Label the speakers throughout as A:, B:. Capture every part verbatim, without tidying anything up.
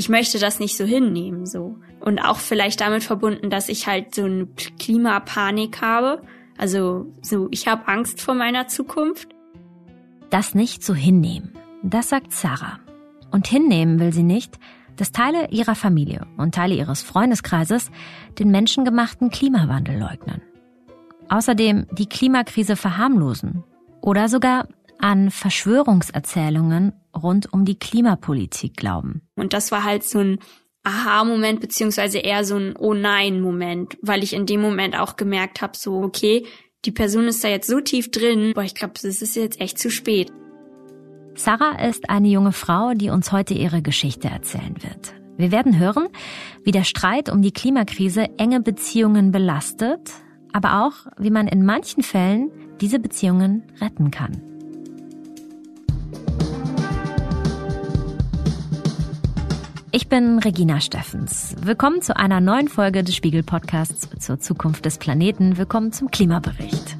A: ich möchte das nicht so hinnehmen, so. Und auch vielleicht damit verbunden, dass ich halt so eine Klimapanik habe. Also so, ich habe Angst vor meiner Zukunft.
B: Das nicht so hinnehmen, das sagt Sarah. Und hinnehmen will sie nicht, dass Teile ihrer Familie und Teile ihres Freundeskreises den menschengemachten Klimawandel leugnen. Außerdem die Klimakrise verharmlosen oder sogar an Verschwörungserzählungen rund um die Klimapolitik glauben.
A: Und das war halt so ein Aha-Moment, beziehungsweise eher so ein Oh-Nein-Moment, weil ich in dem Moment auch gemerkt habe, so okay, die Person ist da jetzt so tief drin, boah, ich glaube, das ist jetzt echt zu spät.
B: Sarah ist eine junge Frau, die uns heute ihre Geschichte erzählen wird. Wir werden hören, wie der Streit um die Klimakrise enge Beziehungen belastet, aber auch, wie man in manchen Fällen diese Beziehungen retten kann. Ich bin Regina Steffens. Willkommen zu einer neuen Folge des Spiegel-Podcasts zur Zukunft des Planeten. Willkommen zum Klimabericht.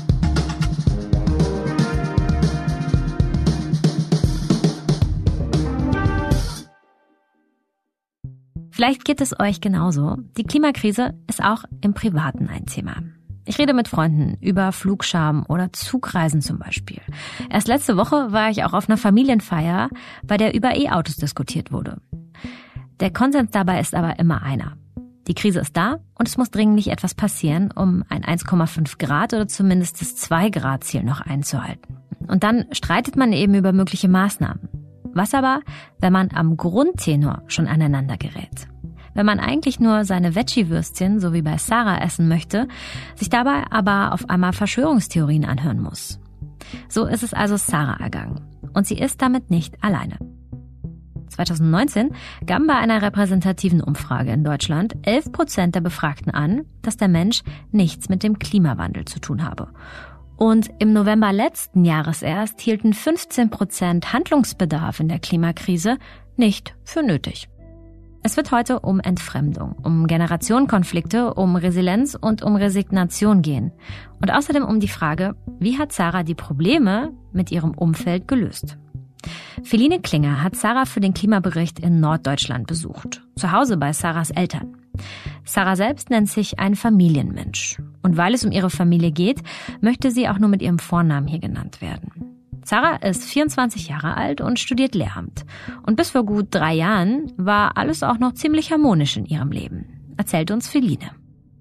B: Vielleicht geht es euch genauso. Die Klimakrise ist auch im Privaten ein Thema. Ich rede mit Freunden über Flugscham oder Zugreisen zum Beispiel. Erst letzte Woche war ich auch auf einer Familienfeier, bei der über E-Autos diskutiert wurde. Der Konsens dabei ist aber immer einer. Die Krise ist da und es muss dringlich etwas passieren, um ein eins Komma fünf Grad oder zumindest das zwei Grad Ziel noch einzuhalten. Und dann streitet man eben über mögliche Maßnahmen. Was aber, wenn man am Grundtenor schon aneinander gerät? Wenn man eigentlich nur seine Veggie-Würstchen, so wie bei Sarah, essen möchte, sich dabei aber auf einmal Verschwörungstheorien anhören muss. So ist es also Sarah ergangen. Und sie ist damit nicht alleine. zwanzig neunzehn gaben bei einer repräsentativen Umfrage in Deutschland elf Prozent der Befragten an, dass der Mensch nichts mit dem Klimawandel zu tun habe. Und im November letzten Jahres erst hielten fünfzehn Prozent Handlungsbedarf in der Klimakrise nicht für nötig. Es wird heute um Entfremdung, um Generationenkonflikte, um Resilienz und um Resignation gehen. Und außerdem um die Frage, wie hat Sarah die Probleme mit ihrem Umfeld gelöst? Feline Klinger hat Sarah für den Klimabericht in Norddeutschland besucht, zu Hause bei Sarahs Eltern. Sarah selbst nennt sich ein Familienmensch. Und weil es um ihre Familie geht, möchte sie auch nur mit ihrem Vornamen hier genannt werden. Sarah ist vierundzwanzig Jahre alt und studiert Lehramt. Und bis vor gut drei Jahren war alles auch noch ziemlich harmonisch in ihrem Leben, erzählt uns Feline.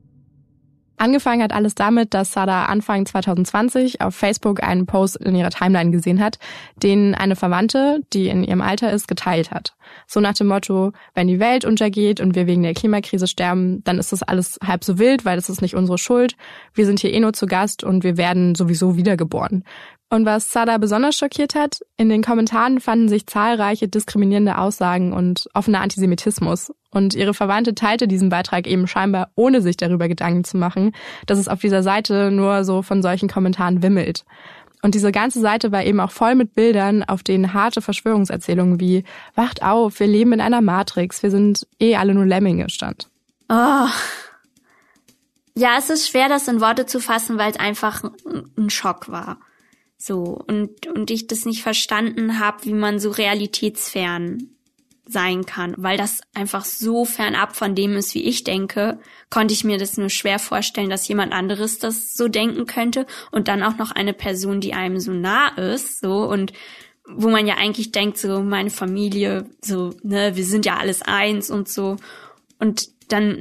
C: Angefangen hat alles damit, dass Sarah Anfang zwanzig zwanzig auf Facebook einen Post in ihrer Timeline gesehen hat, den eine Verwandte, die in ihrem Alter ist, geteilt hat. So nach dem Motto, wenn die Welt untergeht und wir wegen der Klimakrise sterben, dann ist das alles halb so wild, weil das ist nicht unsere Schuld. Wir sind hier eh nur zu Gast und wir werden sowieso wiedergeboren. Und was Sarah besonders schockiert hat, in den Kommentaren fanden sich zahlreiche diskriminierende Aussagen und offener Antisemitismus. Und ihre Verwandte teilte diesen Beitrag eben scheinbar, ohne sich darüber Gedanken zu machen, dass es auf dieser Seite nur so von solchen Kommentaren wimmelt. Und diese ganze Seite war eben auch voll mit Bildern, auf denen harte Verschwörungserzählungen wie "Wacht auf, wir leben in einer Matrix, wir sind eh alle nur Lemminge" stand.
A: Oh. Ja, es ist schwer, das in Worte zu fassen, weil es einfach ein Schock war. So, und, und ich das nicht verstanden habe, wie man so realitätsfern sein kann, weil das einfach so fernab von dem ist, wie ich denke, konnte ich mir das nur schwer vorstellen, dass jemand anderes das so denken könnte und dann auch noch eine Person, die einem so nah ist, so, und wo man ja eigentlich denkt, so meine Familie, so, ne, wir sind ja alles eins und so, und dann,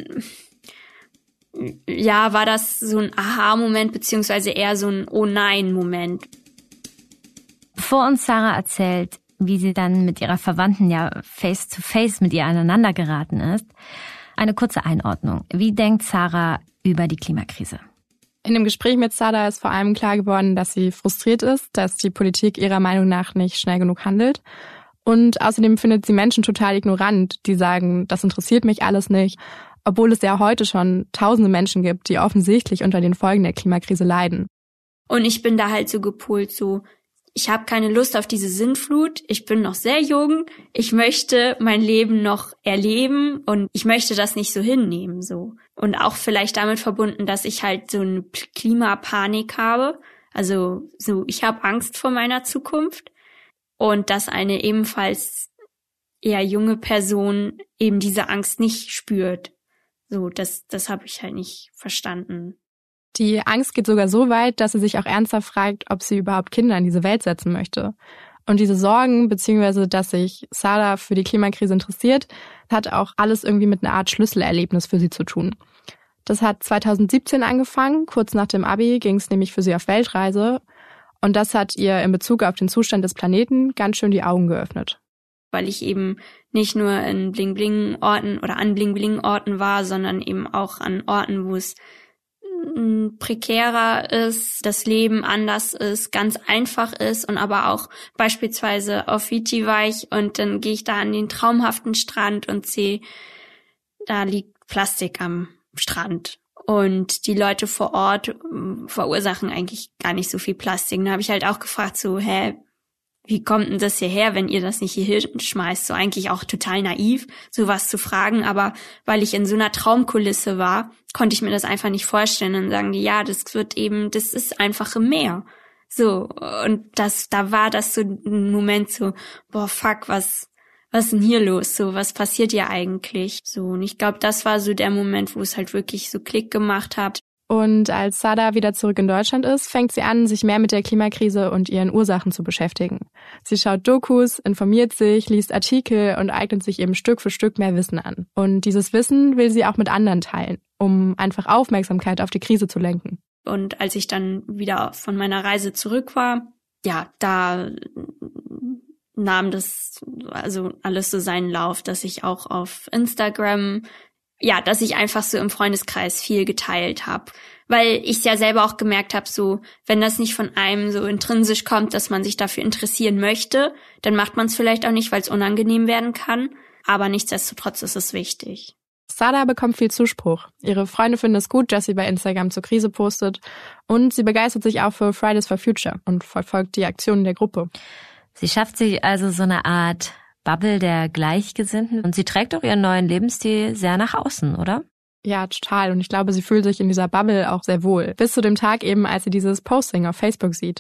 A: ja, war das so ein Aha-Moment, beziehungsweise eher so ein Oh-Nein-Moment.
B: Bevor uns Sarah erzählt, wie sie dann mit ihrer Verwandten ja face-to-face mit ihr aneinander geraten ist, eine kurze Einordnung. Wie denkt Sarah über die Klimakrise?
C: In dem Gespräch mit Sarah ist vor allem klar geworden, dass sie frustriert ist, dass die Politik ihrer Meinung nach nicht schnell genug handelt. Und außerdem findet sie Menschen total ignorant, die sagen, das interessiert mich alles nicht, obwohl es ja heute schon tausende Menschen gibt, die offensichtlich unter den Folgen der Klimakrise leiden.
A: Und ich bin da halt so gepolt, so, ich habe keine Lust auf diese Sintflut, ich bin noch sehr jung, ich möchte mein Leben noch erleben und ich möchte das nicht so hinnehmen, so. Und auch vielleicht damit verbunden, dass ich halt so eine Klimapanik habe, also so, ich habe Angst vor meiner Zukunft und dass eine ebenfalls eher junge Person eben diese Angst nicht spürt. So, das, das habe ich halt nicht verstanden.
C: Die Angst geht sogar so weit, dass sie sich auch ernsthaft fragt, ob sie überhaupt Kinder in diese Welt setzen möchte. Und diese Sorgen, beziehungsweise dass sich Sada für die Klimakrise interessiert, hat auch alles irgendwie mit einer Art Schlüsselerlebnis für sie zu tun. Das hat zwanzig siebzehn angefangen, kurz nach dem Abi ging es nämlich für sie auf Weltreise. Und das hat ihr in Bezug auf den Zustand des Planeten ganz schön die Augen geöffnet.
A: Weil ich eben nicht nur in Bling-Bling-Orten oder an Bling-Bling-Orten war, sondern eben auch an Orten, wo es prekärer ist, das Leben anders ist, ganz einfach ist und aber auch beispielsweise auf Fiji war ich und dann gehe ich da an den traumhaften Strand und sehe, da liegt Plastik am Strand und die Leute vor Ort verursachen eigentlich gar nicht so viel Plastik. Da habe ich halt auch gefragt so, hä, wie kommt denn das hierher, wenn ihr das nicht hier schmeißt? So eigentlich auch total naiv, sowas zu fragen. Aber weil ich in so einer Traumkulisse war, konnte ich mir das einfach nicht vorstellen. Und sagen die, ja, das wird eben, das ist einfach im Meer. So, und das, da war das so ein Moment so, boah, fuck, was, was ist denn hier los? So, was passiert hier eigentlich? So, und ich glaube, das war so der Moment, wo es halt wirklich so Klick gemacht hat.
C: Und als Sada wieder zurück in Deutschland ist, fängt sie an, sich mehr mit der Klimakrise und ihren Ursachen zu beschäftigen. Sie schaut Dokus, informiert sich, liest Artikel und eignet sich eben Stück für Stück mehr Wissen an. Und dieses Wissen will sie auch mit anderen teilen, um einfach Aufmerksamkeit auf die Krise zu lenken.
A: Und als ich dann wieder von meiner Reise zurück war, ja, da nahm das also alles so seinen Lauf, dass ich auch auf Instagram ja, dass ich einfach so im Freundeskreis viel geteilt habe. Weil ich ja selber auch gemerkt habe, so, wenn das nicht von einem so intrinsisch kommt, dass man sich dafür interessieren möchte, dann macht man es vielleicht auch nicht, weil es unangenehm werden kann. Aber nichtsdestotrotz ist es wichtig.
C: Sada bekommt viel Zuspruch. Ihre Freunde finden es gut, dass sie bei Instagram zur Krise postet. Und sie begeistert sich auch für Fridays for Future und verfolgt die Aktionen der Gruppe.
B: Sie schafft sich also so eine Art Bubble der Gleichgesinnten und sie trägt auch ihren neuen Lebensstil sehr nach außen, oder?
C: Ja, total. Und ich glaube, sie fühlt sich in dieser Bubble auch sehr wohl. Bis zu dem Tag eben, als sie dieses Posting auf Facebook sieht.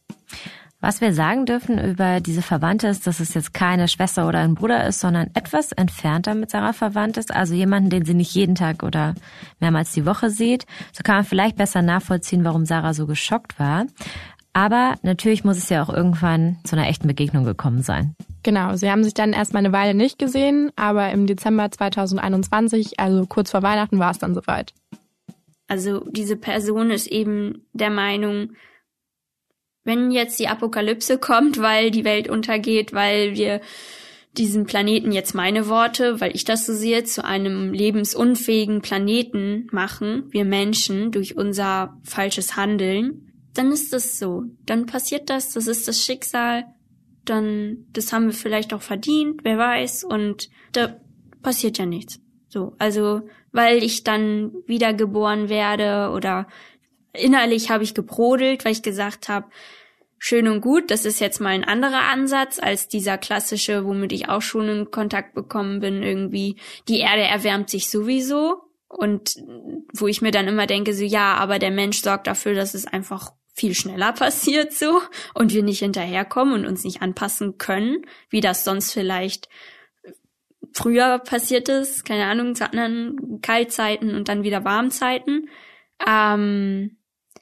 B: Was wir sagen dürfen über diese Verwandte ist, dass es jetzt keine Schwester oder ein Bruder ist, sondern etwas entfernter mit Sarah verwandt ist. Also jemanden, den sie nicht jeden Tag oder mehrmals die Woche sieht. So kann man vielleicht besser nachvollziehen, warum Sarah so geschockt war. Aber natürlich muss es ja auch irgendwann zu einer echten Begegnung gekommen sein.
C: Genau, sie haben sich dann erstmal eine Weile nicht gesehen, aber im Dezember zwanzig einundzwanzig, also kurz vor Weihnachten, war es dann soweit.
A: Also diese Person ist eben der Meinung, wenn jetzt die Apokalypse kommt, weil die Welt untergeht, weil wir diesen Planeten, jetzt meine Worte, weil ich das so sehe, zu einem lebensunfähigen Planeten machen, wir Menschen, durch unser falsches Handeln, dann ist das so. Dann passiert das, das ist das Schicksal. Dann, das haben wir vielleicht auch verdient, wer weiß, und da passiert ja nichts. So, also, weil ich dann wiedergeboren werde oder innerlich habe ich gebrodelt, weil ich gesagt habe, schön und gut, das ist jetzt mal ein anderer Ansatz als dieser klassische, womit ich auch schon in Kontakt bekommen bin, irgendwie, die Erde erwärmt sich sowieso und wo ich mir dann immer denke, so ja, aber der Mensch sorgt dafür, dass es einfach viel schneller passiert so und wir nicht hinterherkommen und uns nicht anpassen können, wie das sonst vielleicht früher passiert ist, keine Ahnung, zu anderen Kaltzeiten und dann wieder Warmzeiten. Ähm,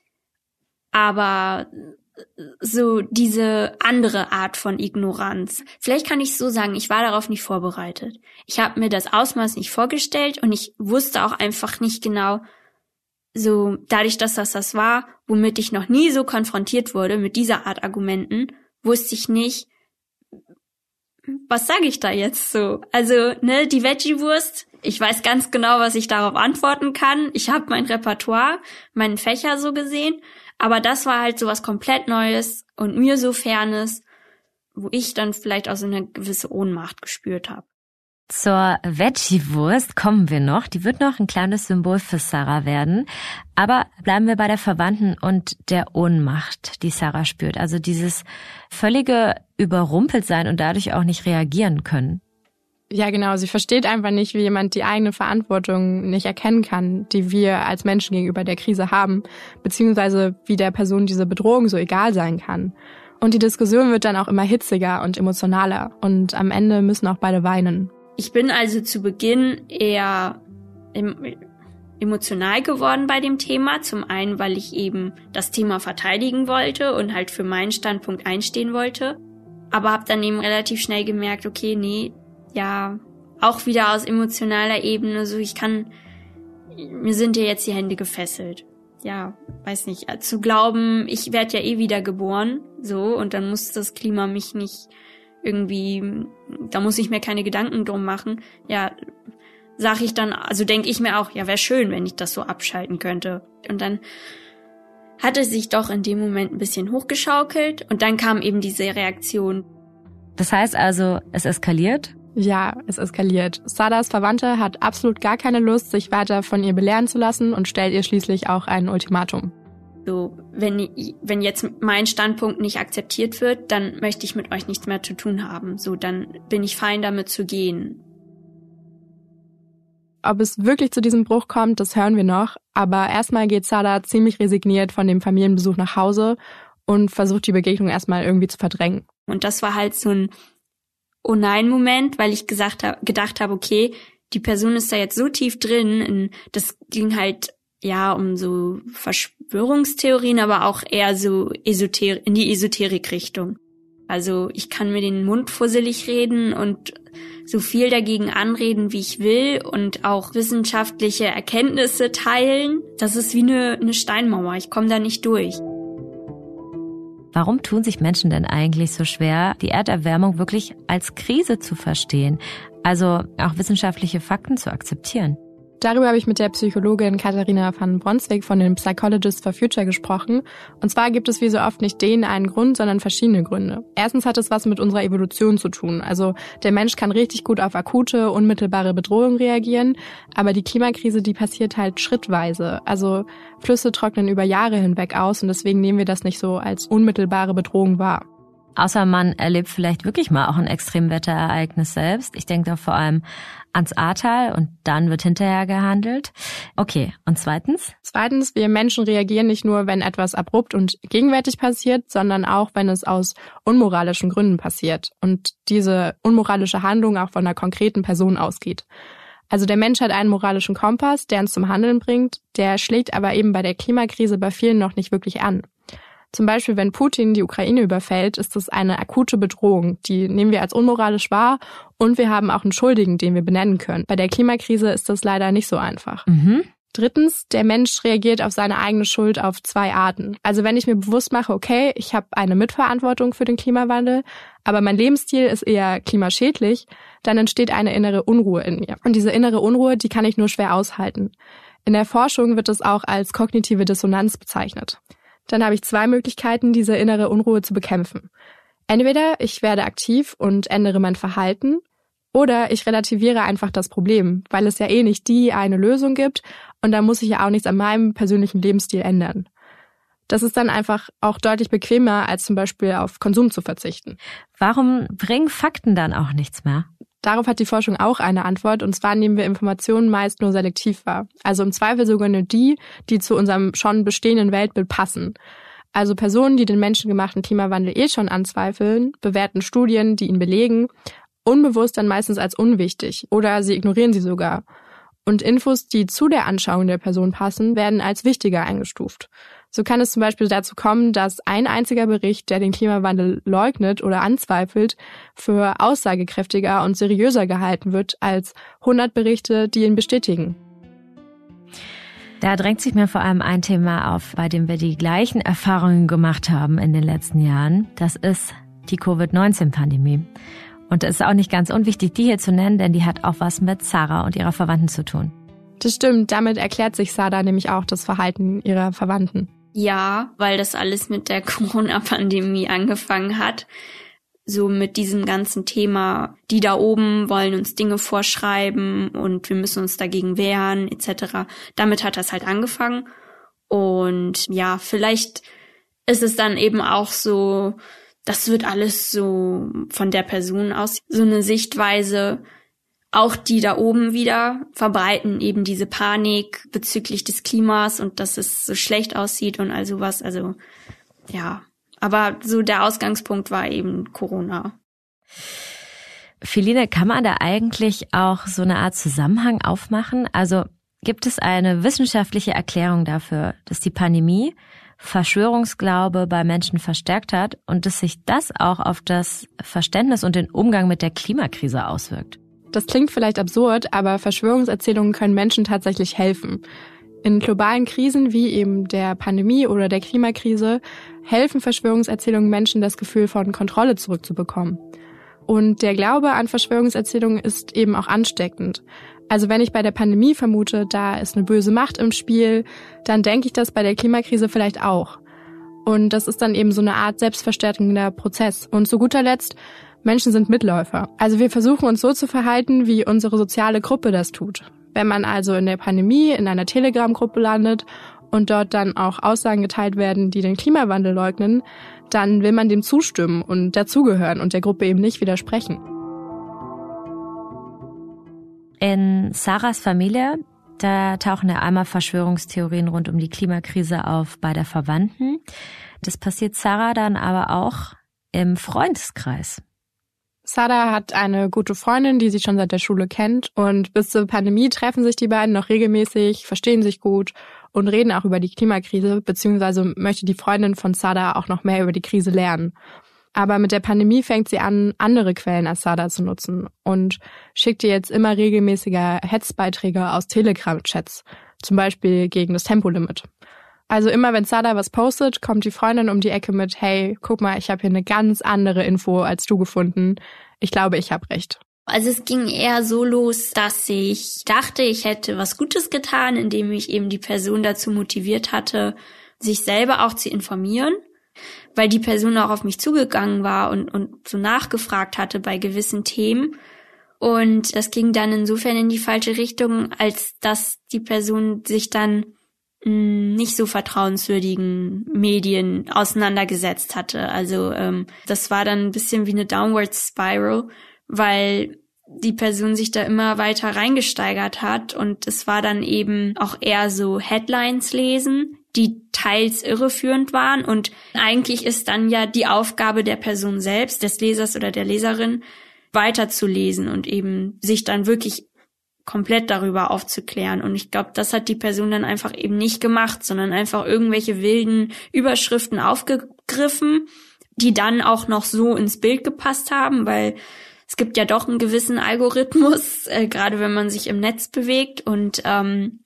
A: aber so diese andere Art von Ignoranz. Vielleicht kann ich so sagen, ich war darauf nicht vorbereitet. Ich habe mir das Ausmaß nicht vorgestellt und ich wusste auch einfach nicht genau, so dadurch, dass das das war, womit ich noch nie so konfrontiert wurde, mit dieser Art Argumenten, wusste ich nicht, was sage ich da jetzt so? Also, ne, die Veggie-Wurst, ich weiß ganz genau, was ich darauf antworten kann. Ich habe mein Repertoire, meinen Fächer so gesehen, aber das war halt so was komplett Neues und mir so Fernes, wo ich dann vielleicht auch so eine gewisse Ohnmacht gespürt habe.
B: Zur Veggie-Wurst kommen wir noch. Die wird noch ein kleines Symbol für Sarah werden. Aber bleiben wir bei der Verwandten und der Ohnmacht, die Sarah spürt. Also dieses völlige Überrumpeltsein und dadurch auch nicht reagieren können.
C: Ja, genau. Sie versteht einfach nicht, wie jemand die eigene Verantwortung nicht erkennen kann, die wir als Menschen gegenüber der Krise haben, beziehungsweise wie der Person diese Bedrohung so egal sein kann. Und die Diskussion wird dann auch immer hitziger und emotionaler. Und am Ende müssen auch beide weinen.
A: Ich bin also zu Beginn eher emotional geworden bei dem Thema. Zum einen, weil ich eben das Thema verteidigen wollte und halt für meinen Standpunkt einstehen wollte. Aber habe dann eben relativ schnell gemerkt, okay, nee, ja, auch wieder aus emotionaler Ebene, so ich kann, mir sind ja jetzt die Hände gefesselt. Ja, weiß nicht, zu glauben, ich werde ja eh wieder geboren, so, und dann muss das Klima mich nicht irgendwie, da muss ich mir keine Gedanken drum machen. Ja, sag ich dann, also denke ich mir auch, ja, wäre schön, wenn ich das so abschalten könnte. Und dann hat es sich doch in dem Moment ein bisschen hochgeschaukelt und dann kam eben diese Reaktion.
B: Das heißt also, es eskaliert?
C: Ja, es eskaliert. Sadas Verwandte hat absolut gar keine Lust, sich weiter von ihr belehren zu lassen und stellt ihr schließlich auch ein Ultimatum.
A: So, wenn, wenn jetzt mein Standpunkt nicht akzeptiert wird, dann möchte ich mit euch nichts mehr zu tun haben. So, dann bin ich fein damit zu gehen.
C: Ob es wirklich zu diesem Bruch kommt, das hören wir noch. Aber erstmal geht Sada ziemlich resigniert von dem Familienbesuch nach Hause und versucht die Begegnung erstmal irgendwie zu verdrängen.
A: Und das war halt so ein Oh-Nein-Moment, weil ich gesagt hab, gedacht habe, okay, die Person ist da jetzt so tief drin. In, das ging halt ja um so Verschwörungstheorien, aber auch eher so Esoter- in die Esoterik-Richtung. Also ich kann mir den Mund fusselig reden und so viel dagegen anreden, wie ich will und auch wissenschaftliche Erkenntnisse teilen. Das ist wie eine, eine Steinmauer. Ich komme da nicht durch.
B: Warum tun sich Menschen denn eigentlich so schwer, die Erderwärmung wirklich als Krise zu verstehen? Also auch wissenschaftliche Fakten zu akzeptieren?
C: Darüber habe ich mit der Psychologin Katharina van Bronswijk von den Psychologists for Future gesprochen. Und zwar gibt es wie so oft nicht den einen Grund, sondern verschiedene Gründe. Erstens hat es was mit unserer Evolution zu tun. Also der Mensch kann richtig gut auf akute, unmittelbare Bedrohungen reagieren. Aber die Klimakrise, die passiert halt schrittweise. Also Flüsse trocknen über Jahre hinweg aus und deswegen nehmen wir das nicht so als unmittelbare Bedrohung wahr.
B: Außer man erlebt vielleicht wirklich mal auch ein Extremwetterereignis selbst. Ich denke da vor allem ans Ahrtal und dann wird hinterher gehandelt. Okay, und zweitens?
C: Zweitens, wir Menschen reagieren nicht nur, wenn etwas abrupt und gegenwärtig passiert, sondern auch, wenn es aus unmoralischen Gründen passiert und diese unmoralische Handlung auch von einer konkreten Person ausgeht. Also der Mensch hat einen moralischen Kompass, der uns zum Handeln bringt, der schlägt aber eben bei der Klimakrise bei vielen noch nicht wirklich an. Zum Beispiel, wenn Putin die Ukraine überfällt, ist das eine akute Bedrohung. Die nehmen wir als unmoralisch wahr und wir haben auch einen Schuldigen, den wir benennen können. Bei der Klimakrise ist das leider nicht so einfach.
B: Mhm.
C: Drittens, der Mensch reagiert auf seine eigene Schuld auf zwei Arten. Also wenn ich mir bewusst mache, okay, ich habe eine Mitverantwortung für den Klimawandel, aber mein Lebensstil ist eher klimaschädlich, dann entsteht eine innere Unruhe in mir. Und diese innere Unruhe, die kann ich nur schwer aushalten. In der Forschung wird es auch als kognitive Dissonanz bezeichnet. Dann habe ich zwei Möglichkeiten, diese innere Unruhe zu bekämpfen. Entweder ich werde aktiv und ändere mein Verhalten, oder ich relativiere einfach das Problem, weil es ja eh nicht die eine Lösung gibt und da muss ich ja auch nichts an meinem persönlichen Lebensstil ändern. Das ist dann einfach auch deutlich bequemer, als zum Beispiel auf Konsum zu verzichten.
B: Warum bringen Fakten dann auch nichts mehr?
C: Darauf hat die Forschung auch eine Antwort, und zwar nehmen wir Informationen meist nur selektiv wahr. Also im Zweifel sogar nur die, die zu unserem schon bestehenden Weltbild passen. Also Personen, die den menschengemachten Klimawandel eh schon anzweifeln, bewerten Studien, die ihn belegen, unbewusst dann meistens als unwichtig oder sie ignorieren sie sogar. Und Infos, die zu der Anschauung der Person passen, werden als wichtiger eingestuft. So kann es zum Beispiel dazu kommen, dass ein einziger Bericht, der den Klimawandel leugnet oder anzweifelt, für aussagekräftiger und seriöser gehalten wird als hundert Berichte, die ihn bestätigen.
B: Da drängt sich mir vor allem ein Thema auf, bei dem wir die gleichen Erfahrungen gemacht haben in den letzten Jahren. Das ist die Covid neunzehn Pandemie. Und es ist auch nicht ganz unwichtig, die hier zu nennen, denn die hat auch was mit Sarah und ihrer Verwandten zu tun.
C: Das stimmt, damit erklärt sich Sada nämlich auch das Verhalten ihrer Verwandten.
A: Ja, weil das alles mit der Corona-Pandemie angefangen hat. So mit diesem ganzen Thema, die da oben wollen uns Dinge vorschreiben und wir müssen uns dagegen wehren et cetera. Damit hat das halt angefangen. Und ja, vielleicht ist es dann eben auch so, das wird alles so von der Person aus, so eine Sichtweise. Auch die da oben wieder verbreiten eben diese Panik bezüglich des Klimas und dass es so schlecht aussieht und all sowas. Also ja, Aber so der Ausgangspunkt war eben Corona.
B: Feline, kann man da eigentlich auch so eine Art Zusammenhang aufmachen? Also gibt es eine wissenschaftliche Erklärung dafür, dass die Pandemie Verschwörungsglaube bei Menschen verstärkt hat und dass sich das auch auf das Verständnis und den Umgang mit der Klimakrise auswirkt?
C: Das klingt vielleicht absurd, aber Verschwörungserzählungen können Menschen tatsächlich helfen. In globalen Krisen wie eben der Pandemie oder der Klimakrise helfen Verschwörungserzählungen Menschen, das Gefühl von Kontrolle zurückzubekommen. Und der Glaube an Verschwörungserzählungen ist eben auch ansteckend. Also wenn ich bei der Pandemie vermute, da ist eine böse Macht im Spiel, dann denke ich das bei der Klimakrise vielleicht auch. Und das ist dann eben so eine Art selbstverstärkender Prozess. Und zu guter Letzt, Menschen sind Mitläufer. Also wir versuchen uns so zu verhalten, wie unsere soziale Gruppe das tut. Wenn man also in der Pandemie in einer Telegram-Gruppe landet und dort dann auch Aussagen geteilt werden, die den Klimawandel leugnen, dann will man dem zustimmen und dazugehören und der Gruppe eben nicht widersprechen.
B: In Sarahs Familie, da tauchen ja einmal Verschwörungstheorien rund um die Klimakrise auf bei der Verwandten. Das passiert Sarah dann aber auch im Freundeskreis.
C: Sada hat eine gute Freundin, die sie schon seit der Schule kennt. Und bis zur Pandemie treffen sich die beiden noch regelmäßig, verstehen sich gut und reden auch über die Klimakrise, beziehungsweise möchte die Freundin von Sada auch noch mehr über die Krise lernen. Aber mit der Pandemie fängt sie an, andere Quellen als Sada zu nutzen und schickt ihr jetzt immer regelmäßiger Hetzbeiträge aus Telegram-Chats, zum Beispiel gegen das Tempolimit. Also immer wenn Sada was postet, kommt die Freundin um die Ecke mit, hey, guck mal, ich habe hier eine ganz andere Info als du gefunden. Ich glaube, ich habe recht.
A: Also es ging eher so los, dass ich dachte, ich hätte was Gutes getan, indem ich eben die Person dazu motiviert hatte, sich selber auch zu informieren, weil die Person auch auf mich zugegangen war und, und so nachgefragt hatte bei gewissen Themen. Und das ging dann insofern in die falsche Richtung, als dass die Person sich dann nicht so vertrauenswürdigen Medien auseinandergesetzt hatte. Also ähm, das war dann ein bisschen wie eine Downward Spiral, weil die Person sich da immer weiter reingesteigert hat und es war dann eben auch eher so Headlines lesen, die teils irreführend waren und eigentlich ist dann ja die Aufgabe der Person selbst, des Lesers oder der Leserin, weiterzulesen und eben sich dann wirklich komplett darüber aufzuklären. Und ich glaube, das hat die Person dann einfach eben nicht gemacht, sondern einfach irgendwelche wilden Überschriften aufgegriffen, die dann auch noch so ins Bild gepasst haben, weil es gibt ja doch einen gewissen Algorithmus, äh, gerade wenn man sich im Netz bewegt. Und ähm,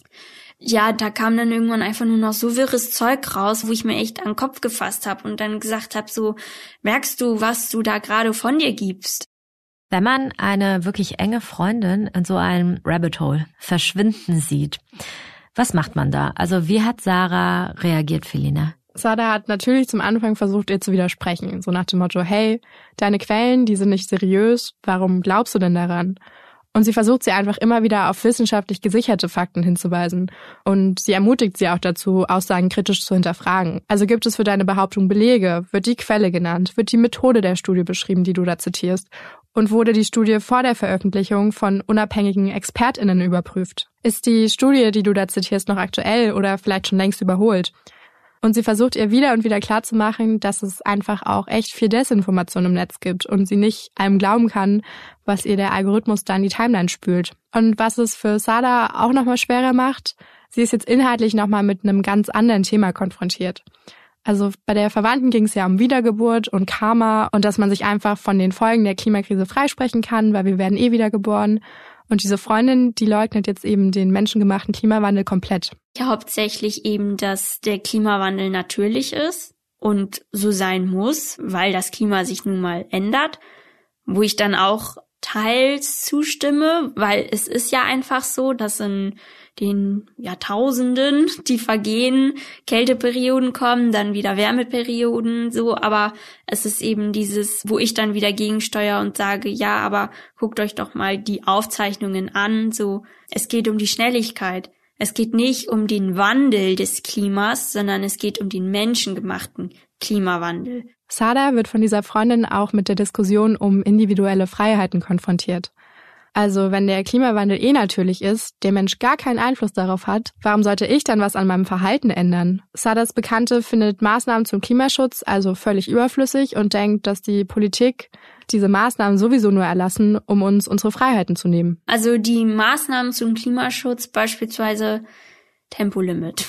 A: ja, da kam dann irgendwann einfach nur noch so wirres Zeug raus, wo ich mir echt an den Kopf gefasst habe und dann gesagt habe, so, merkst du, was du da gerade von dir gibst?
B: Wenn man eine wirklich enge Freundin in so einem Rabbit Hole verschwinden sieht, was macht man da? Also wie hat Sarah reagiert, Feline?
C: Sada hat natürlich zum Anfang versucht, ihr zu widersprechen. So nach dem Motto, hey, deine Quellen, die sind nicht seriös, warum glaubst du denn daran? Und sie versucht sie einfach immer wieder auf wissenschaftlich gesicherte Fakten hinzuweisen. Und sie ermutigt sie auch dazu, Aussagen kritisch zu hinterfragen. Also gibt es für deine Behauptung Belege? Wird die Quelle genannt? Wird die Methode der Studie beschrieben, die du da zitierst? Und wurde die Studie vor der Veröffentlichung von unabhängigen ExpertInnen überprüft? Ist die Studie, die du da zitierst, noch aktuell oder vielleicht schon längst überholt? Und sie versucht ihr wieder und wieder klarzumachen, dass es einfach auch echt viel Desinformation im Netz gibt und sie nicht allem glauben kann, was ihr der Algorithmus da in die Timeline spült. Und was es für Sada auch nochmal schwerer macht, sie ist jetzt inhaltlich nochmal mit einem ganz anderen Thema konfrontiert. Also bei der Verwandten ging es ja um Wiedergeburt und Karma und dass man sich einfach von den Folgen der Klimakrise freisprechen kann, weil wir werden eh wiedergeboren. Und diese Freundin, die leugnet jetzt eben den menschengemachten Klimawandel komplett.
A: Ja, hauptsächlich eben, dass der Klimawandel natürlich ist und so sein muss, weil das Klima sich nun mal ändert, wo ich dann auch teils zustimme, weil es ist ja einfach so, dass in den Jahrtausenden, die vergehen, Kälteperioden kommen, dann wieder Wärmeperioden, so, aber es ist eben dieses, wo ich dann wieder gegensteuere und sage, ja, aber guckt euch doch mal die Aufzeichnungen an, so, es geht um die Schnelligkeit. Es geht nicht um den Wandel des Klimas, sondern es geht um den menschengemachten Klimawandel.
C: Sada wird von dieser Freundin auch mit der Diskussion um individuelle Freiheiten konfrontiert. Also wenn der Klimawandel eh natürlich ist, der Mensch gar keinen Einfluss darauf hat, warum sollte ich dann was an meinem Verhalten ändern? Sadas Bekannte findet Maßnahmen zum Klimaschutz also völlig überflüssig und denkt, dass die Politik diese Maßnahmen sowieso nur erlassen, um uns unsere Freiheiten zu nehmen.
A: Also die Maßnahmen zum Klimaschutz, beispielsweise Tempolimit.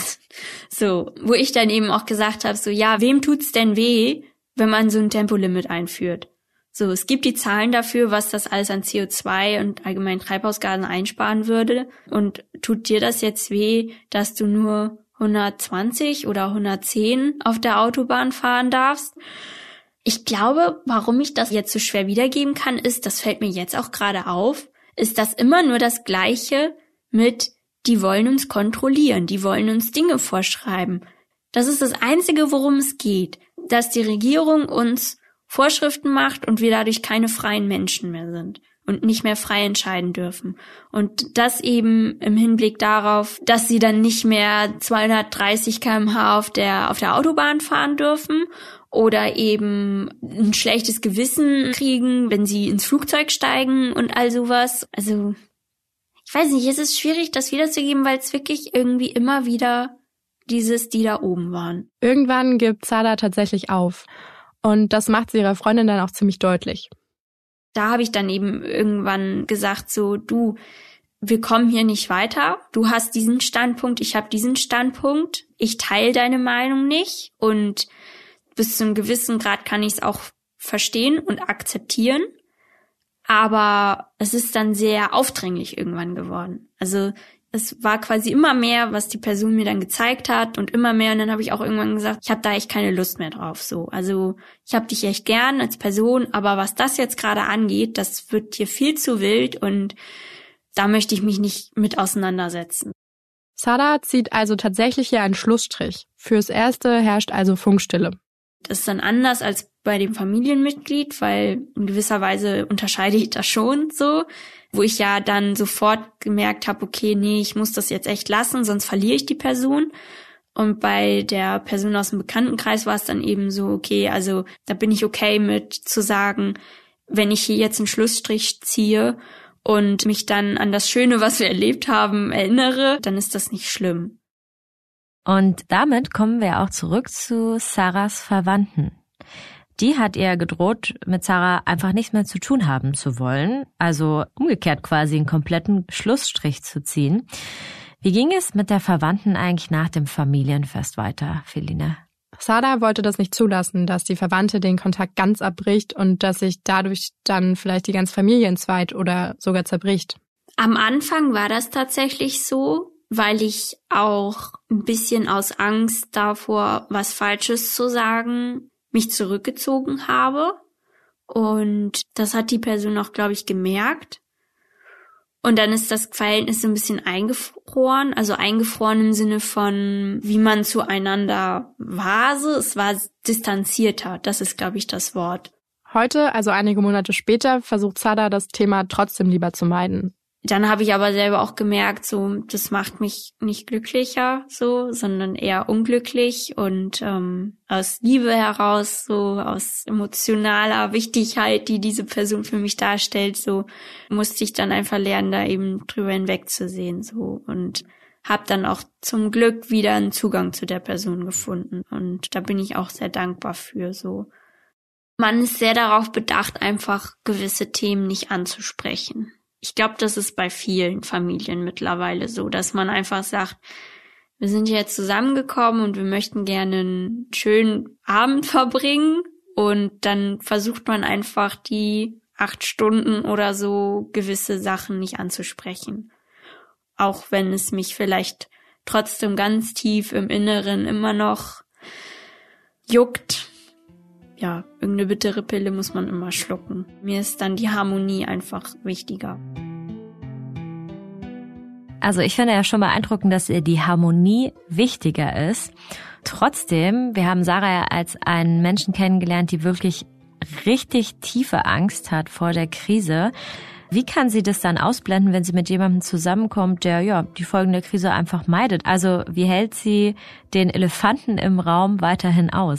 A: So, wo ich dann eben auch gesagt habe, so ja, wem tut's denn weh, wenn man so ein Tempolimit einführt? So, es gibt die Zahlen dafür, was das alles an C O zwei und allgemein Treibhausgasen einsparen würde. Und tut dir das jetzt weh, dass du nur hundertzwanzig oder hundertzehn auf der Autobahn fahren darfst? Ich glaube, warum ich das jetzt so schwer wiedergeben kann, ist, das fällt mir jetzt auch gerade auf, ist das immer nur das Gleiche mit, die wollen uns kontrollieren, die wollen uns Dinge vorschreiben. Das ist das Einzige, worum es geht, dass die Regierung uns Vorschriften macht und wir dadurch keine freien Menschen mehr sind und nicht mehr frei entscheiden dürfen. Und das eben im Hinblick darauf, dass sie dann nicht mehr zweihundertdreißig Kilometer pro Stunde auf der, auf der Autobahn fahren dürfen oder eben ein schlechtes Gewissen kriegen, wenn sie ins Flugzeug steigen und all sowas. Also, ich weiß nicht, es ist schwierig, das wiederzugeben, weil es wirklich irgendwie immer wieder dieses, die da oben waren.
C: Irgendwann gibt Sada tatsächlich auf. Und das macht sie ihrer Freundin dann auch ziemlich deutlich.
A: Da habe ich dann eben irgendwann gesagt, so, du, wir kommen hier nicht weiter. Du hast diesen Standpunkt, ich habe diesen Standpunkt. Ich teile deine Meinung nicht. Und bis zu einem gewissen Grad kann ich es auch verstehen und akzeptieren. Aber es ist dann sehr aufdringlich irgendwann geworden. Also es war quasi immer mehr, was die Person mir dann gezeigt hat und immer mehr. Und dann habe ich auch irgendwann gesagt, ich habe da echt keine Lust mehr drauf. So, also ich habe dich echt gern als Person, aber was das jetzt gerade angeht, das wird hier viel zu wild und da möchte ich mich nicht mit auseinandersetzen.
C: Sada zieht also tatsächlich hier einen Schlussstrich. Fürs Erste herrscht also Funkstille.
A: Das ist dann anders als bei dem Familienmitglied, weil in gewisser Weise unterscheide ich das schon so, wo ich ja dann sofort gemerkt habe, okay, nee, ich muss das jetzt echt lassen, sonst verliere ich die Person. Und bei der Person aus dem Bekanntenkreis war es dann eben so, okay, also da bin ich okay mit zu sagen, wenn ich hier jetzt einen Schlussstrich ziehe und mich dann an das Schöne, was wir erlebt haben, erinnere, dann ist das nicht schlimm.
B: Und damit kommen wir auch zurück zu Sarahs Verwandten. Die hat ihr gedroht, mit Sarah einfach nichts mehr zu tun haben zu wollen, also umgekehrt quasi einen kompletten Schlussstrich zu ziehen. Wie ging es mit der Verwandten eigentlich nach dem Familienfest weiter, Feline?
C: Sada wollte das nicht zulassen, dass die Verwandte den Kontakt ganz abbricht und dass sich dadurch dann vielleicht die ganze Familie entzweit oder sogar zerbricht.
A: Am Anfang war das tatsächlich so, weil ich auch ein bisschen aus Angst davor, was Falsches zu sagen, mich zurückgezogen habe. Und das hat die Person auch, glaube ich, gemerkt. Und dann ist das Verhältnis so ein bisschen eingefroren, also eingefroren im Sinne von, wie man zueinander war. Es war distanzierter, das ist, glaube ich, das Wort.
C: Heute, also einige Monate später, versucht Sada das Thema trotzdem lieber zu meiden.
A: Dann habe ich aber selber auch gemerkt, so das macht mich nicht glücklicher, so, sondern eher unglücklich und ähm, aus Liebe heraus, so aus emotionaler Wichtigkeit, die diese Person für mich darstellt, so musste ich dann einfach lernen, da eben drüber hinwegzusehen, so und habe dann auch zum Glück wieder einen Zugang zu der Person gefunden und da bin ich auch sehr dankbar für, so. Man ist sehr darauf bedacht, einfach gewisse Themen nicht anzusprechen. Ich glaube, das ist bei vielen Familien mittlerweile so, dass man einfach sagt, wir sind jetzt zusammengekommen und wir möchten gerne einen schönen Abend verbringen und dann versucht man einfach die acht Stunden oder so gewisse Sachen nicht anzusprechen. Auch wenn es mich vielleicht trotzdem ganz tief im Inneren immer noch juckt. Ja, irgendeine bittere Pille muss man immer schlucken. Mir ist dann die Harmonie einfach wichtiger.
B: Also ich finde ja schon beeindruckend, dass ihr die Harmonie wichtiger ist. Trotzdem, wir haben Sarah ja als einen Menschen kennengelernt, die wirklich richtig tiefe Angst hat vor der Krise. Wie kann sie das dann ausblenden, wenn sie mit jemandem zusammenkommt, der ja die Folgen der Krise einfach meidet? Also wie hält sie den Elefanten im Raum weiterhin aus?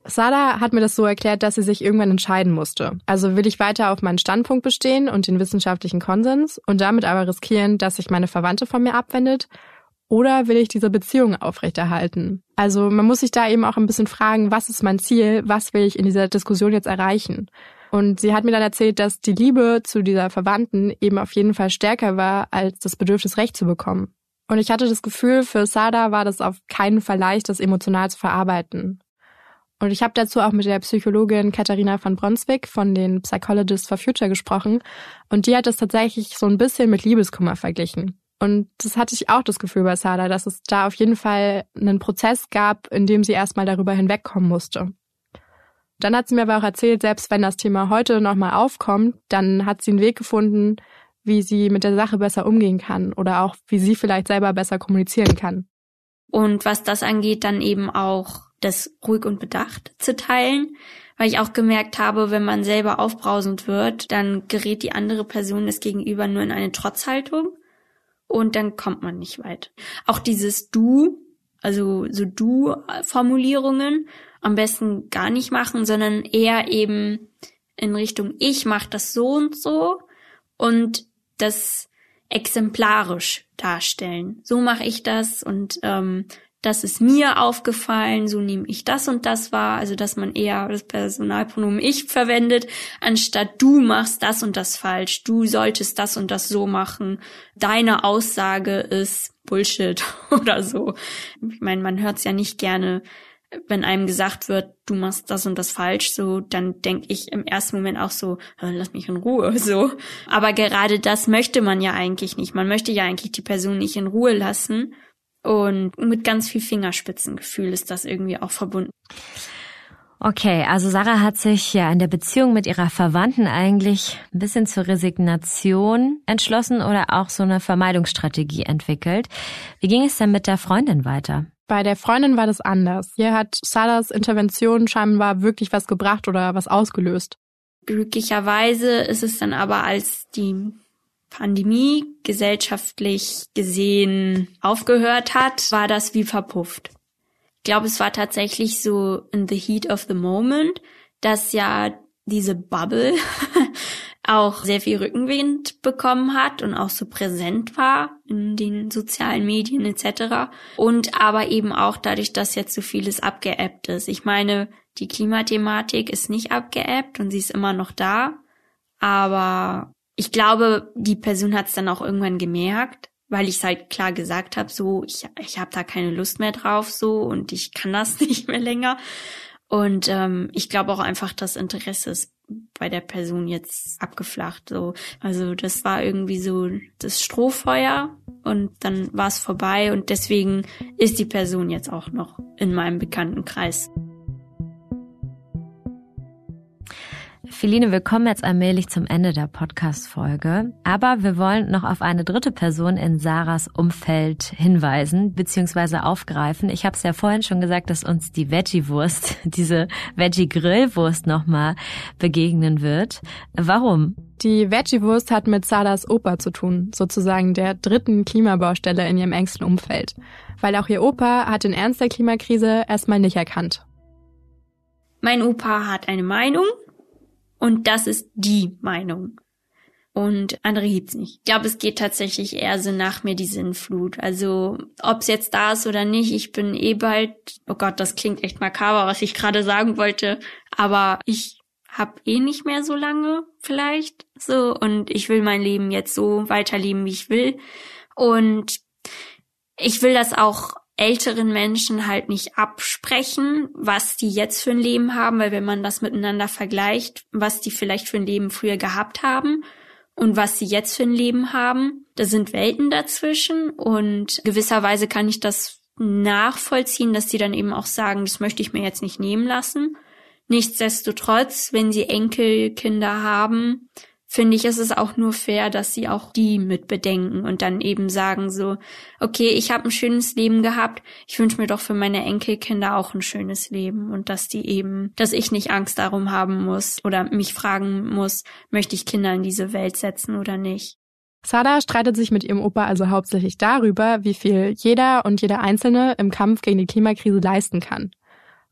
C: Sada hat mir das so erklärt, dass sie sich irgendwann entscheiden musste. Also will ich weiter auf meinen Standpunkt bestehen und den wissenschaftlichen Konsens und damit aber riskieren, dass sich meine Verwandte von mir abwendet? Oder will ich diese Beziehung aufrechterhalten? Also man muss sich da eben auch ein bisschen fragen, was ist mein Ziel? Was will ich in dieser Diskussion jetzt erreichen? Und sie hat mir dann erzählt, dass die Liebe zu dieser Verwandten eben auf jeden Fall stärker war, als das Bedürfnis, Recht zu bekommen. Und ich hatte das Gefühl, für Sada war das auf keinen Fall leicht, das emotional zu verarbeiten. Und ich habe dazu auch mit der Psychologin Katharina von Bronswijk von den Psychologists for Future gesprochen. Und die hat das tatsächlich so ein bisschen mit Liebeskummer verglichen. Und das hatte ich auch das Gefühl bei Sada, dass es da auf jeden Fall einen Prozess gab, in dem sie erstmal darüber hinwegkommen musste. Dann hat sie mir aber auch erzählt, selbst wenn das Thema heute nochmal aufkommt, dann hat sie einen Weg gefunden, wie sie mit der Sache besser umgehen kann oder auch wie sie vielleicht selber besser kommunizieren kann.
A: Und was das angeht, dann eben auch das ruhig und bedacht zu teilen, weil ich auch gemerkt habe, wenn man selber aufbrausend wird, dann gerät die andere Person das Gegenüber nur in eine Trotzhaltung und dann kommt man nicht weit. Auch dieses Du, also so Du-Formulierungen am besten gar nicht machen, sondern eher eben in Richtung ich mache das so und so und das exemplarisch darstellen. So mache ich das und ähm, das ist mir aufgefallen, so nehme ich das und das wahr. Also dass man eher das Personalpronomen ich verwendet, anstatt du machst das und das falsch, du solltest das und das so machen, deine Aussage ist Bullshit oder so. Ich meine, man hört es ja nicht gerne, wenn einem gesagt wird, du machst das und das falsch, so, dann denke ich im ersten Moment auch so, lass mich in Ruhe, so. Aber gerade das möchte man ja eigentlich nicht. Man möchte ja eigentlich die Person nicht in Ruhe lassen. Und mit ganz viel Fingerspitzengefühl ist das irgendwie auch verbunden.
B: Okay, also Sarah hat sich ja in der Beziehung mit ihrer Verwandten eigentlich ein bisschen zur Resignation entschlossen oder auch so eine Vermeidungsstrategie entwickelt. Wie ging es denn mit der Freundin weiter?
C: Bei der Freundin war das anders. Hier hat Sadas Intervention scheinbar wirklich was gebracht oder was ausgelöst.
A: Glücklicherweise ist es dann aber, als die Pandemie gesellschaftlich gesehen aufgehört hat, war das wie verpufft. Ich glaube, es war tatsächlich so in the heat of the moment, dass ja diese Bubble auch sehr viel Rückenwind bekommen hat und auch so präsent war in den sozialen Medien et cetera. Und aber eben auch dadurch, dass jetzt so vieles abgeebbt ist. Ich meine, die Klimathematik ist nicht abgeebbt und sie ist immer noch da. Aber ich glaube, die Person hat es dann auch irgendwann gemerkt, weil ich es halt klar gesagt habe, so ich ich habe da keine Lust mehr drauf so und ich kann das nicht mehr länger. Und ähm, ich glaube auch einfach, das Interesse ist bei der Person jetzt abgeflacht. So, also das war irgendwie so das Strohfeuer und dann war es vorbei und deswegen ist die Person jetzt auch noch in meinem Bekanntenkreis.
B: Feline, wir kommen jetzt allmählich zum Ende der Podcast-Folge, aber wir wollen noch auf eine dritte Person in Sarahs Umfeld hinweisen bzw. aufgreifen. Ich habe es ja vorhin schon gesagt, dass uns die Veggie-Wurst, diese Veggie-Grillwurst nochmal begegnen wird. Warum?
C: Die Veggie-Wurst hat mit Sadas Opa zu tun, sozusagen der dritten Klimabaustelle in ihrem engsten Umfeld, weil auch ihr Opa hat den Ernst der Klimakrise erstmal nicht erkannt.
A: Mein Opa hat eine Meinung. Und das ist die Meinung. Und andere gibt's nicht. Ich glaube, es geht tatsächlich eher so nach mir die Sinnflut. Also, ob's jetzt da ist oder nicht, ich bin eh bald, oh Gott, das klingt echt makaber, was ich gerade sagen wollte, aber ich hab eh nicht mehr so lange vielleicht, so, und ich will mein Leben jetzt so weiterleben, wie ich will. Und ich will das auch älteren Menschen halt nicht absprechen, was die jetzt für ein Leben haben, weil wenn man das miteinander vergleicht, was die vielleicht für ein Leben früher gehabt haben und was sie jetzt für ein Leben haben, da sind Welten dazwischen und gewisserweise kann ich das nachvollziehen, dass die dann eben auch sagen, das möchte ich mir jetzt nicht nehmen lassen. Nichtsdestotrotz, wenn sie Enkelkinder haben, finde ich, ist es auch nur fair, dass sie auch die mit bedenken und dann eben sagen so, okay, ich habe ein schönes Leben gehabt, ich wünsche mir doch für meine Enkelkinder auch ein schönes Leben und dass die eben, dass ich nicht Angst darum haben muss oder mich fragen muss, möchte ich Kinder in diese Welt setzen oder nicht.
C: Sada streitet sich mit ihrem Opa also hauptsächlich darüber, wie viel jeder und jede Einzelne im Kampf gegen die Klimakrise leisten kann.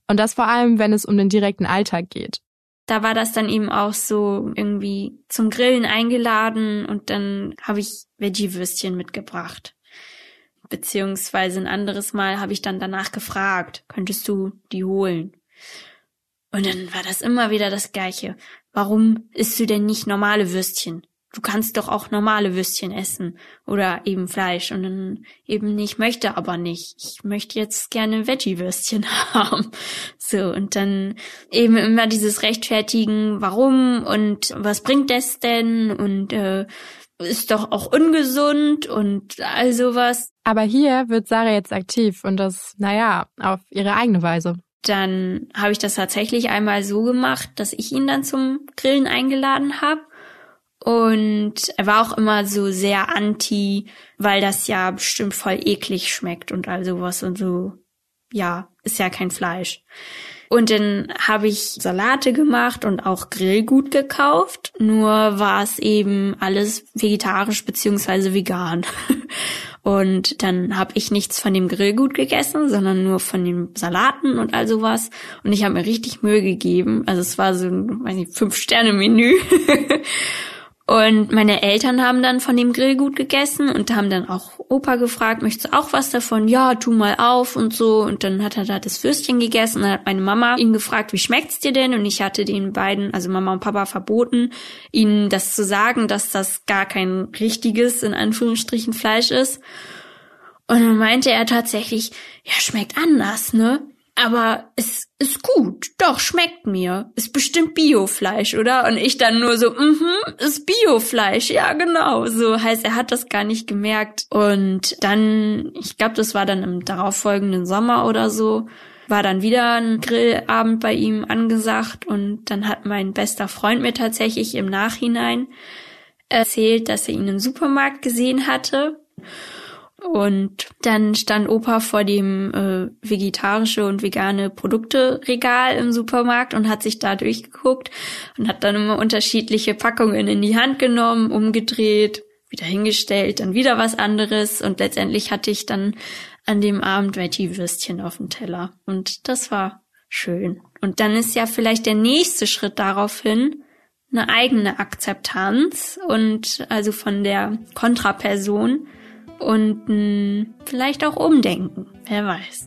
C: Und das vor allem, wenn es um den direkten Alltag geht.
A: Da war das dann eben auch so irgendwie zum Grillen eingeladen und dann habe ich Veggie-Würstchen mitgebracht. Beziehungsweise ein anderes Mal habe ich dann danach gefragt, könntest du die holen? Und dann war das immer wieder das Gleiche. Warum isst du denn nicht normale Würstchen? Du kannst doch auch normale Würstchen essen oder eben Fleisch. Und dann eben nicht, möchte aber nicht. Ich möchte jetzt gerne Veggie-Würstchen haben. So, und dann eben immer dieses Rechtfertigen, warum und was bringt das denn und äh, ist doch auch ungesund und all sowas.
C: Aber hier wird Sarah jetzt aktiv und das, naja, auf ihre eigene Weise.
A: Dann habe ich das tatsächlich einmal so gemacht, dass ich ihn dann zum Grillen eingeladen habe. Und er war auch immer so sehr anti, weil das ja bestimmt voll eklig schmeckt und all sowas und so. Ja, ist ja kein Fleisch. Und dann habe ich Salate gemacht und auch Grillgut gekauft. Nur war es eben alles vegetarisch beziehungsweise vegan. Und dann habe ich nichts von dem Grillgut gegessen, sondern nur von den Salaten und all sowas. Und ich habe mir richtig Mühe gegeben. Also es war so ein, weiß nicht, Fünf-Sterne-Menü. Und meine Eltern haben dann von dem Grillgut gegessen und haben dann auch Opa gefragt, möchtest du auch was davon? Ja, tu mal auf und so. Und dann hat er da das Würstchen gegessen und dann hat meine Mama ihn gefragt, wie schmeckt's dir denn? Und ich hatte den beiden, also Mama und Papa, verboten, ihnen das zu sagen, dass das gar kein richtiges, in Anführungsstrichen, Fleisch ist. Und dann meinte er tatsächlich, ja, schmeckt anders, ne? Aber es ist gut, doch, schmeckt mir. Ist bestimmt Biofleisch, oder? Und ich dann nur so, mhm, ist Biofleisch, ja genau. So heißt, er hat das gar nicht gemerkt. Und dann, ich glaube, das war dann im darauffolgenden Sommer oder so, war dann wieder ein Grillabend bei ihm angesagt. Und dann hat mein bester Freund mir tatsächlich im Nachhinein erzählt, dass er ihn im Supermarkt gesehen hatte. Und dann stand Opa vor dem äh, vegetarische und vegane Produkte-Regal im Supermarkt und hat sich da durchgeguckt und hat dann immer unterschiedliche Packungen in die Hand genommen, umgedreht, wieder hingestellt, dann wieder was anderes. Und letztendlich hatte ich dann an dem Abend Veggie-Würstchen auf dem Teller. Und das war schön. Und dann ist ja vielleicht der nächste Schritt daraufhin eine eigene Akzeptanz und also von der Kontraperson und mh, vielleicht auch umdenken, wer weiß.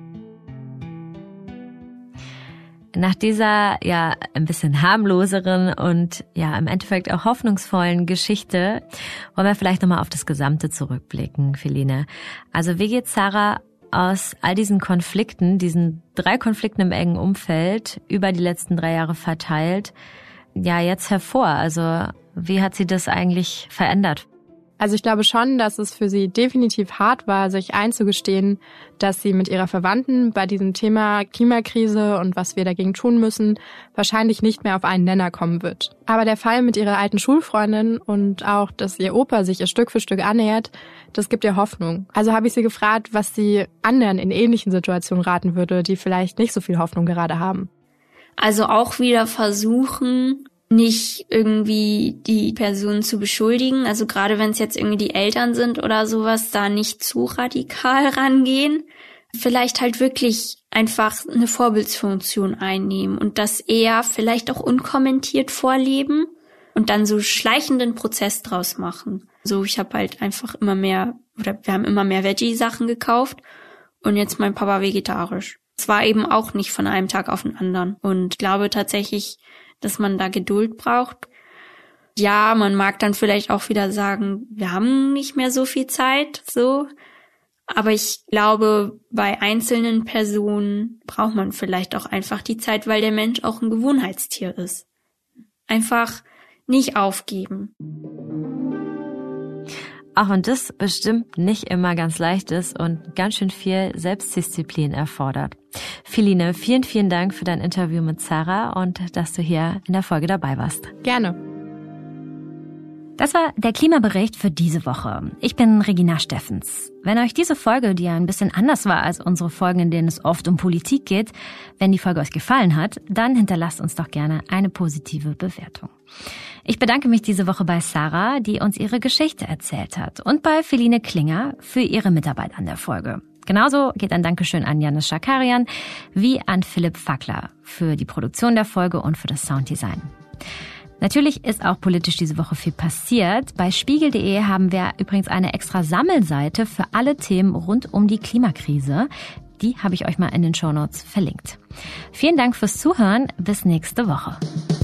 B: Nach dieser ja ein bisschen harmloseren und ja im Endeffekt auch hoffnungsvollen Geschichte wollen wir vielleicht nochmal auf das Gesamte zurückblicken, Feline. Also wie geht Sarah aus all diesen Konflikten, diesen drei Konflikten im engen Umfeld über die letzten drei Jahre verteilt, ja jetzt hervor? Also wie hat sie das eigentlich verändert?
C: Also ich glaube schon, dass es für sie definitiv hart war, sich einzugestehen, dass sie mit ihrer Verwandten bei diesem Thema Klimakrise und was wir dagegen tun müssen, wahrscheinlich nicht mehr auf einen Nenner kommen wird. Aber der Fall mit ihrer alten Schulfreundin und auch, dass ihr Opa sich ihr Stück für Stück annähert, das gibt ihr Hoffnung. Also habe ich sie gefragt, was sie anderen in ähnlichen Situationen raten würde, die vielleicht nicht so viel Hoffnung gerade haben.
A: Also auch wieder versuchen, nicht irgendwie die Person zu beschuldigen. Also gerade wenn es jetzt irgendwie die Eltern sind oder sowas, da nicht zu radikal rangehen. Vielleicht halt wirklich einfach eine Vorbildsfunktion einnehmen und das eher vielleicht auch unkommentiert vorleben und dann so schleichenden Prozess draus machen. So, ich habe halt einfach immer mehr, oder wir haben immer mehr Veggie-Sachen gekauft und jetzt mein Papa vegetarisch. Es war eben auch nicht von einem Tag auf den anderen. Und ich glaube tatsächlich, dass man da Geduld braucht. Ja, man mag dann vielleicht auch wieder sagen, wir haben nicht mehr so viel Zeit, so. Aber ich glaube, bei einzelnen Personen braucht man vielleicht auch einfach die Zeit, weil der Mensch auch ein Gewohnheitstier ist. Einfach nicht aufgeben.
B: Auch wenn das bestimmt nicht immer ganz leicht ist und ganz schön viel Selbstdisziplin erfordert. Feline, vielen, vielen Dank für dein Interview mit Sarah und dass du hier in der Folge dabei warst.
C: Gerne.
B: Das war der Klimabericht für diese Woche. Ich bin Regina Steffens. Wenn euch diese Folge, die ja ein bisschen anders war als unsere Folgen, in denen es oft um Politik geht, wenn die Folge euch gefallen hat, dann hinterlasst uns doch gerne eine positive Bewertung. Ich bedanke mich diese Woche bei Sarah, die uns ihre Geschichte erzählt hat, und bei Feline Klinger für ihre Mitarbeit an der Folge. Genauso geht ein Dankeschön an Janis Schakarian wie an Philipp Fackler für die Produktion der Folge und für das Sounddesign. Natürlich ist auch politisch diese Woche viel passiert. Bei spiegel punkt de haben wir übrigens eine extra Sammelseite für alle Themen rund um die Klimakrise. Die habe ich euch mal in den Shownotes verlinkt. Vielen Dank fürs Zuhören. Bis nächste Woche.